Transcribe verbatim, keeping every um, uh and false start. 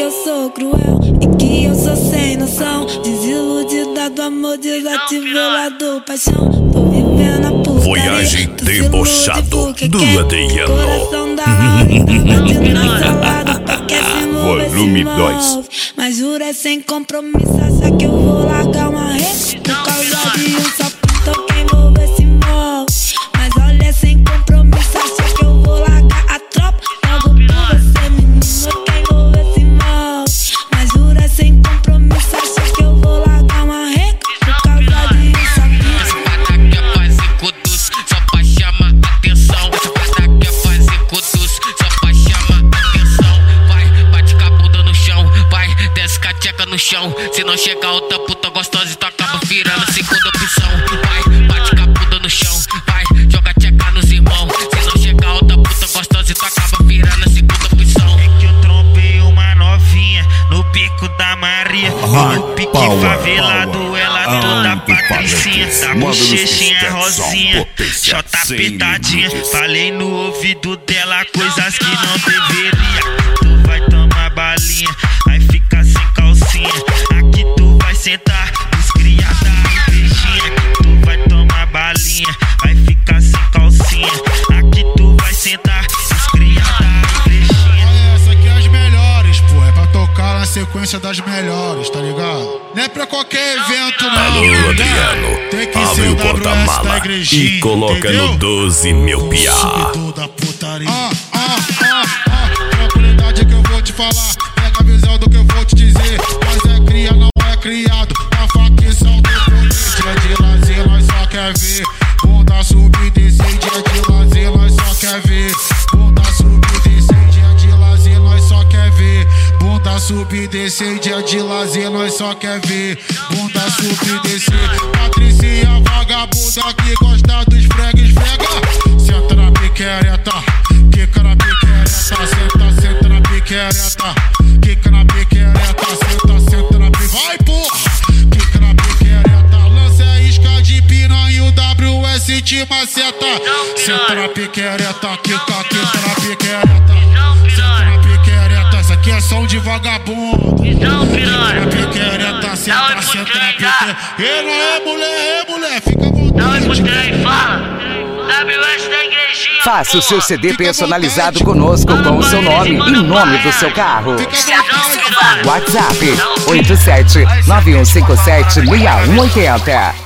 eu sou cruel e que eu sou sem noção. Desiludida do amor, desativada paixão. Tô vivendo a putaria. Voyage debochado do Adriano. Coração da hora, tá batendo na salada. Tu quer se mover, Volume se move. Mas jura é sem compromisso, acha que eu vou largar uma rede por causa de um sapinho. Quem envolver se move. Mas olha, sem compromisso, acha que eu vou largar a tropa. Logo por você, menino, quem envolver se move. Mas jura é sem compromisso, acha que eu vou largar uma rede por causa de um sapinho. Essa pata quer fazer codus só pra chamar atenção. Essa pata quer fazer codus só pra chamar atenção. Vai, bate com a bunda no chão, vai, desce com a tcheca no chão. Se não chegar outra puta gostosa, tu acaba virando a segunda opção. Vai, bate com a bunda no chão, vai, joga a tcheca nos irmãos. Se não chegar outra puta gostosa, tu acaba virando a segunda opção. É que eu trombei uma novinha no Pico da Maria, no pique favelado, ela toda patricinha, da bochechinha rosinha, chota apertadinha. Falei no ouvido dela coisas que não deveria. Tu vai tomar balinha, aí fica sem calcinha. Aqui tu vai sentar, descriada e beijinha. Aqui tu vai tomar balinha, aí fica sem calcinha. Aqui tu vai sentar, descriada e beijinha. Olha, essa aqui é as melhores, pô. É pra tocar na sequência das melhores, tá ligado? Não é pra qualquer evento, não. Alô, Adriano, tem que abre ser o o W S da porta-mala igrejinha, e coloca entendeu? no doze, meu piá. Subidor da putaria. Ah, ah, ah, ah. Tranquilidade que eu vou te falar. Pega a visão do que eu vou te dizer. Mas é cria, não é criado. A facção do poder. Dia de lazer, nós só quer ver. Bunda subir, descer. Dia de lazer, nós só quer ver. Bunda subir, descer. Dia de lazer, nós só quer ver. Bunda subir, descer. Dia de lazer, nós só quer ver. Bunda subir, descer. Patricinha vagabunda que gosta dos frega, esfrega. Senta na piquereta, quica na piquereta. Senta, senta na piquereta, quica na piquereta. Senta, senta na piquereta. Vai, porra! Quica na piquereta. Lança a isca de piranha e o W S te maceta. Senta na piquereta, quica, quica na piquereta. Senta na piquereta. Isso aqui é som de vagabundo. Quica na piquereta, senta, senta na piquereta. Ei, não é mulher, é mulher, fica à vontade. Não, eu botei, fala. W S da igrejinha. Faça o seu C D personalizado conosco com o seu nome e nome do seu carro. WhatsApp oito sete nove um cinco sete seis um oito zero.